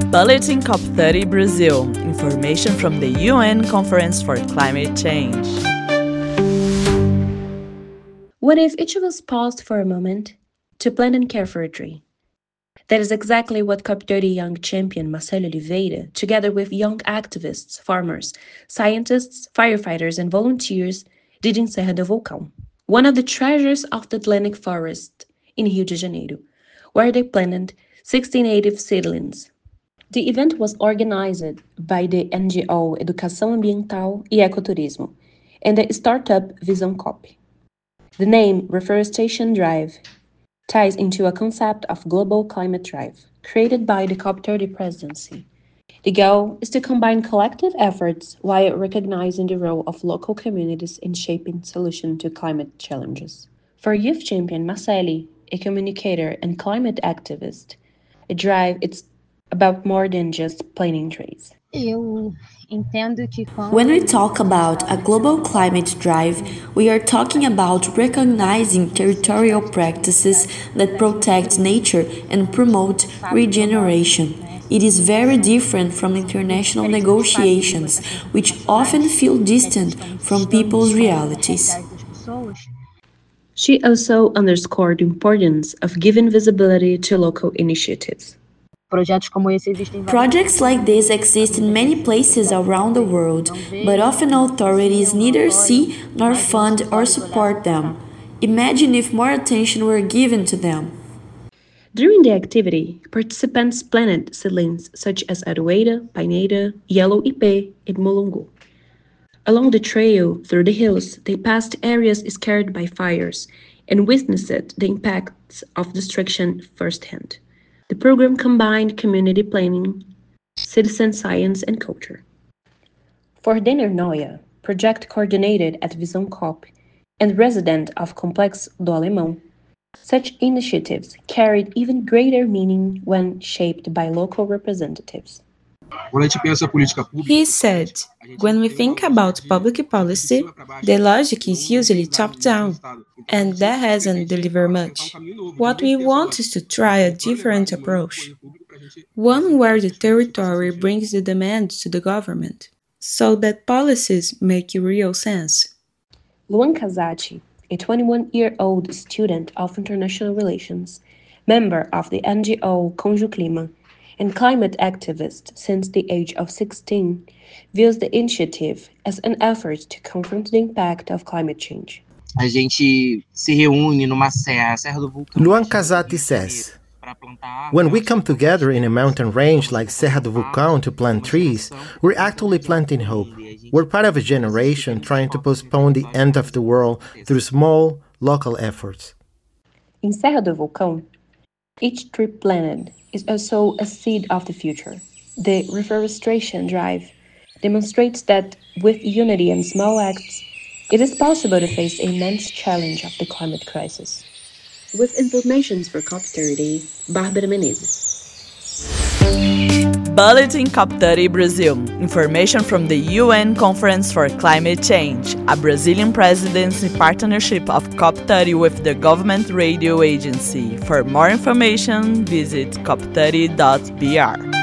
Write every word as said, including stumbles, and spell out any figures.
Bulletin COP thirty Brazil. Information from the U N Conference for Climate Change. What if each of us paused for a moment to plant and care for a tree? That is exactly what COP thirty Young champion Marcelo Oliveira, together with young activists, farmers, scientists, firefighters, and volunteers, did in Serra do Vulcão, one of the treasures of the Atlantic forest in Rio de Janeiro, where they planted sixty native seedlings. The event was organized by the N G O Educação Ambiental e Ecoturismo and the startup Visão COP. The name Reforestation Drive ties into a concept of global climate drive created by the COP thirty presidency. The goal is to combine collective efforts while recognizing the role of local communities in shaping solutions to climate challenges. For youth champion Marceli, a communicator and climate activist, a drive is about more than just planting trees. When we talk about a global climate drive, we are talking about recognizing territorial practices that protect nature and promote regeneration. It is very different from international negotiations, which often feel distant from people's realities. She also underscored the importance of giving visibility to local initiatives. Projects like this exist in many places around the world, but often authorities neither see nor fund or support them. Imagine if more attention were given to them. During the activity, participants planted seedlings such as Aroeira, Paineta, Yellow Ipê, and Mulungu. Along the trail through the hills, they passed areas scarred by fires and witnessed the impacts of destruction firsthand. The program combined community planning, citizen science, and culture. For Denner Noia, project coordinated at Visão COP and resident of Complexo do Alemão, such initiatives carried even greater meaning when shaped by local representatives. He said, when we think about public policy, the logic is usually top-down, and that hasn't delivered much. What we want is to try a different approach, one where the territory brings the demands to the government, so that policies make real sense. Luan Casati, a twenty-one-year-old student of international relations, member of the N G O Conju Clima, and climate activist since the age of sixteen, views the initiative as an effort to confront the impact of climate change. Luan Casati says, when we come together in a mountain range like Serra do Vulcão to plant trees, we're actually planting hope. We're part of a generation trying to postpone the end of the world through small, local efforts. In Serra do Vulcão, each tree planted is also a seed of the future. The Reforestation Drive demonstrates that with unity and small acts, it is possible to face the immense challenge of the climate crisis. With information for COP thirty, Bárbara Menezes. Bulletin COP thirty Brazil. Information from the U N Conference for Climate Change, a Brazilian presidency partnership of COP thirty with the Government Radio Agency. For more information, visit cop thirty dot b r.